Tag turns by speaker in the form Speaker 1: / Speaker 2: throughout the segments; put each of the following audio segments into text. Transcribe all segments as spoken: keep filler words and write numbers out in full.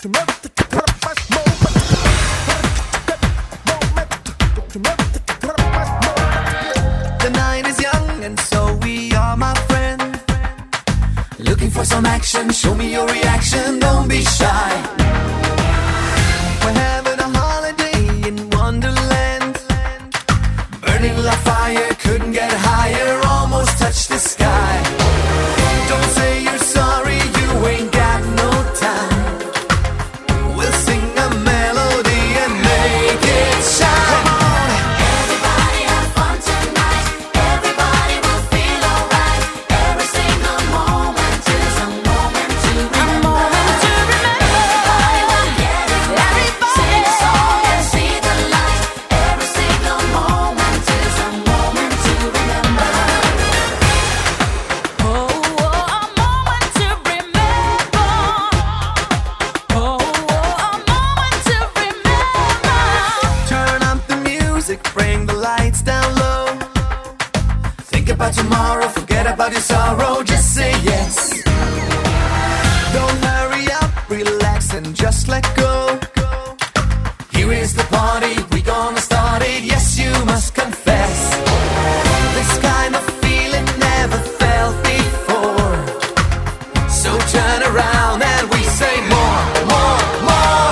Speaker 1: The night is young and so we are, my friend. Looking for some action, show me your reaction, don't be shy. We're having a holiday in Wonderland. Burning like fire, couldn't get higher, almost touched the sky. Don't say you're sorry, you ain't got no time. We'll sing a melody and make it shine.
Speaker 2: Everybody have fun tonight. Everybody will feel alright. Every single moment is a moment to remember. Everybody will get it right. Sing a song and see the light. Every single moment is a moment to remember.
Speaker 3: Oh, oh, a moment to remember. Oh, oh, a moment to remember.
Speaker 1: Turn up the music, bring the lights down low. Think about tomorrow, forget about your sorrow, just say yes. Don't hurry up, relax and just let go. Here is the party, we gonna start it, yes you must confess. This kind of feeling never felt before. So turn around and we say more, more, more.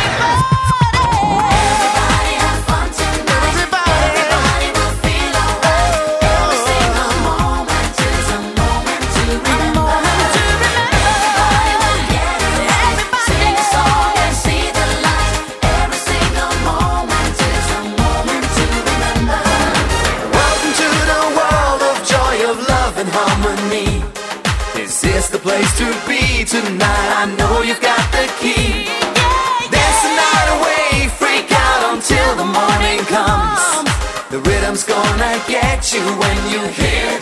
Speaker 2: Everybody have fun tonight. Everybody will feel alright. Every single moment is a moment to remember. Everybody will get it right. Sing a song and see the light. Every single moment is a moment to remember.
Speaker 1: Welcome to the world of joy, of love and harmony. This is the place to be tonight, I know you've got the key. Dance the night away, freak out until the morning comes. The rhythm's gonna get you when you hear